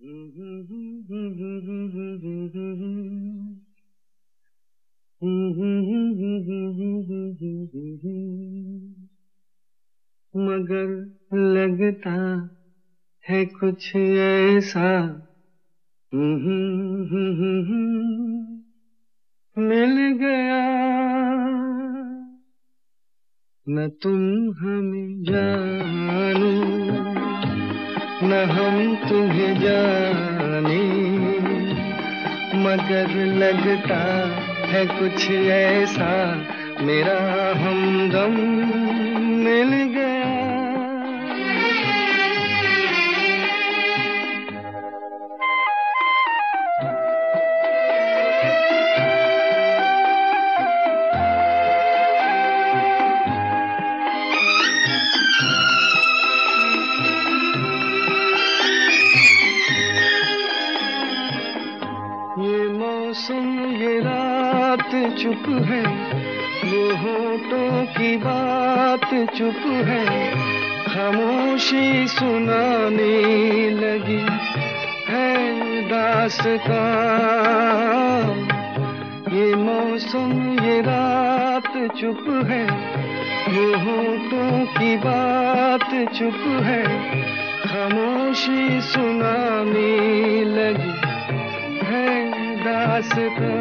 मगर लगता है कुछ ऐसा मिल गया, न तुम हमें जानो न हम तुम्हें जाने, मगर लगता है कुछ ऐसा मेरा हमदम मिल गया। ये मौसम ये रात चुप है, वो होठों की बात चुप है, खामोशी सुनाने लगी है दास्तां। ये मौसम ये रात चुप है, वो होठों की बात चुप है, खामोशी सुनाने लगी है दास्तां।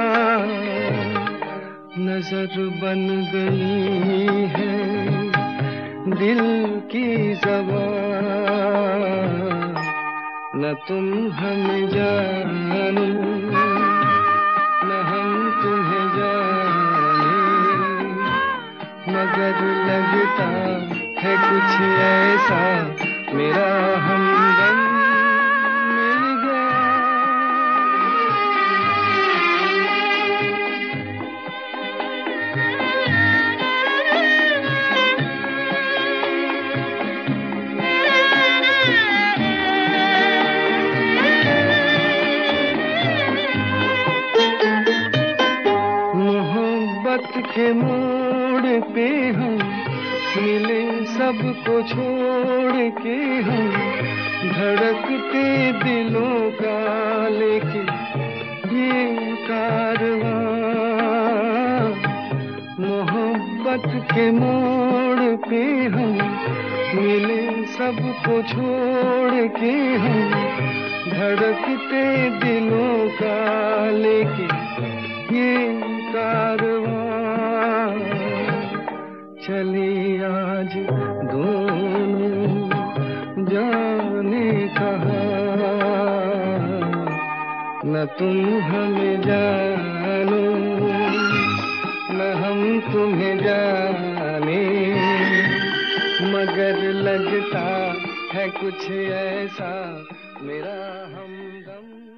नजर बन गई है दिल की ज़बान, न तुम हमें जानो न हम तुम्हें जाने, मगर लगता है कुछ ऐसा मेरा हमदम मिल गया। मोहब्बत के मोड़ पे हम मिले सबको छोड़ के, हम धड़कते दिलों का लेके ये कारवां। मोहब्बत के मोड़ पे हम मिले सबको छोड़ के, हम धड़कते दिलों का लेके ये कारवां। चले आज दोनों जाने कहाँ, न तुम हमें जानो न हम तुम्हें जाने, मगर लगता है कुछ ऐसा मेरा हमदम।